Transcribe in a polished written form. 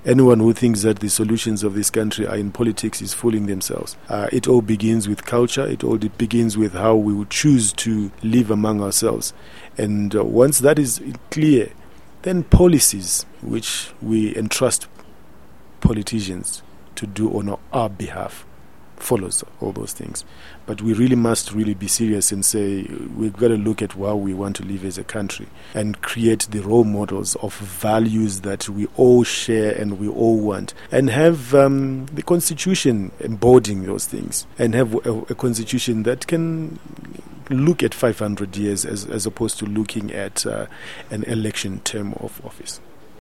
Anyone who thinks that the solutions of this country are in politics is fooling themselves. It all begins with culture. It all begins with how we would choose to live among ourselves. And once that is clear, then policies, which we entrust politicians to do on our behalf, follows all those things. But we really must be serious and say we've got to look at how we want to live as a country and create the role models of values that we all share and we all want, and have the constitution embodying those things, and have a constitution that can look at 500 years as opposed to looking at an election term of office.